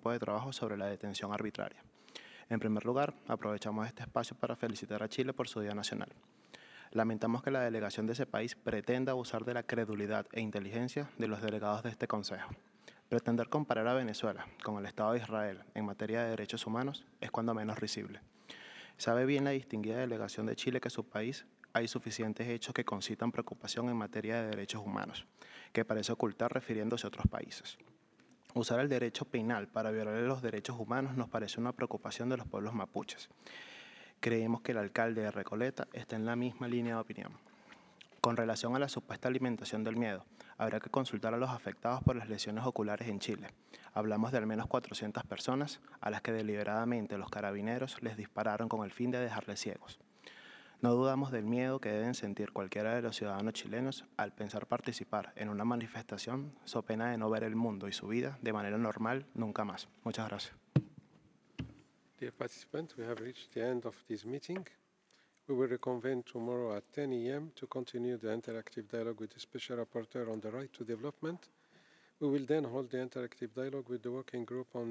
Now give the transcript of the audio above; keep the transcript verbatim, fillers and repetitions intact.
grupo de trabajo sobre la detención arbitraria. En primer lugar, aprovechamos este espacio para felicitar a Chile por su Día Nacional. Lamentamos que la delegación de ese país pretenda abusar de la credulidad e inteligencia de los delegados de este Consejo. Pretender comparar a Venezuela con el Estado de Israel en materia de derechos humanos es cuando menos risible. Sabe bien la distinguida delegación de Chile que en su país hay suficientes hechos que concitan preocupación en materia de derechos humanos, que parece ocultar refiriéndose a otros países. Usar el derecho penal para violar los derechos humanos nos parece una preocupación de los pueblos mapuches. Creemos que el alcalde de Recoleta está en la misma línea de opinión. Con relación a la supuesta alimentación del miedo, habrá que consultar a los afectados por las lesiones oculares en Chile. Hablamos de al menos cuatrocientas personas a las que deliberadamente los carabineros les dispararon con el fin de dejarles ciegos. No dudamos del miedo que deben sentir cualquiera de los ciudadanos chilenos al pensar participar en una manifestación so pena de no ver el mundo y su vida de manera normal nunca más. Muchas gracias. Dear participants, we have reached the end of this meeting. We will reconvene tomorrow at ten a m to continue the interactive dialogue with the Special Rapporteur on the Right to Development. We will then hold the interactive dialogue with the Working Group on